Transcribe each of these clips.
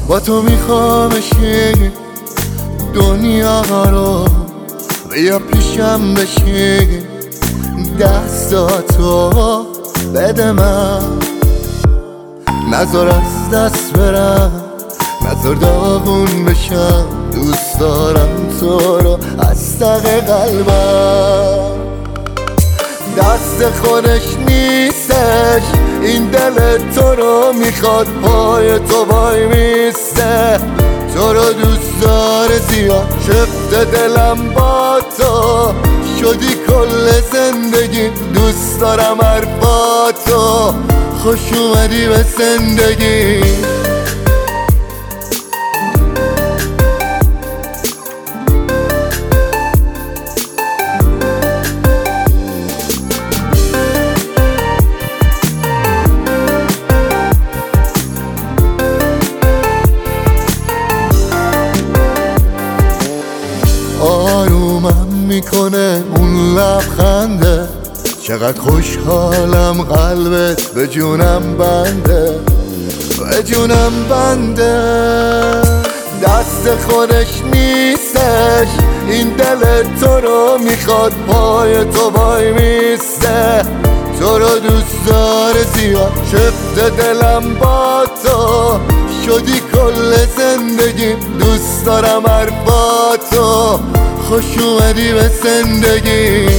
با تو میخوامش دنیا رو بیا پیشم بشی، دستاتو بده من، نذار از دست برم، نذار داغون بشم. دوست دارم تو رو از ته قلبم. دست خودش نیستش این دل تو رو میخواد، پای تو وای میسته. تو رو دوست داره زیاد، شفت دلم با تو شدی کل زندگی. دوست دارم حرفاتو، خوش اومدی به زندگی. آرومم میکنه اون لبخنده، چقدر خوشحالم قلبت به جونم بنده، به جونم بنده. دست خودش نیستش این دل تو رو میخواد، پای تو وای میسته. تو رو دوست داره زیاد، شفت دلم با تو شدی کل زندگی. دوست دارم حرفاتو، خوش اومدی به زندگی.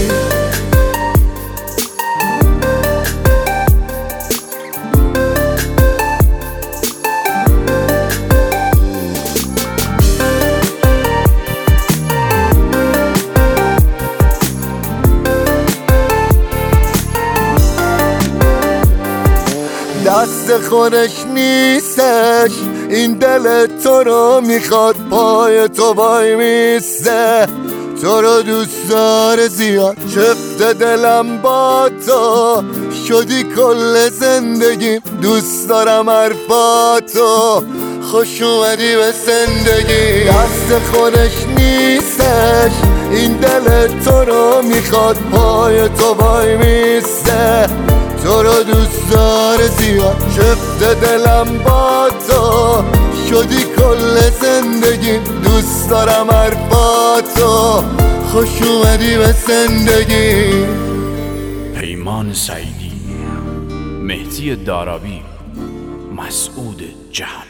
دست خودش نیستش این دل تو رو میخواد، پای تو وای میسته. تو رو دوست داره زیاد، شفت دلم با تو شدی کل زندگی. دوست دارم حرفاتو، خوش اومدی به زندگی. دست خودش نیستش این دل تو رو میخواد، پای تو وای میسته. تو رو دوست داره زیاد، شفت دلم با تو شدی کل زندگی. دوست دارم حرفاتو، خوش اومدی به زندگی. پیمان سعیدی، مهدی دارابی، مسعود جهان.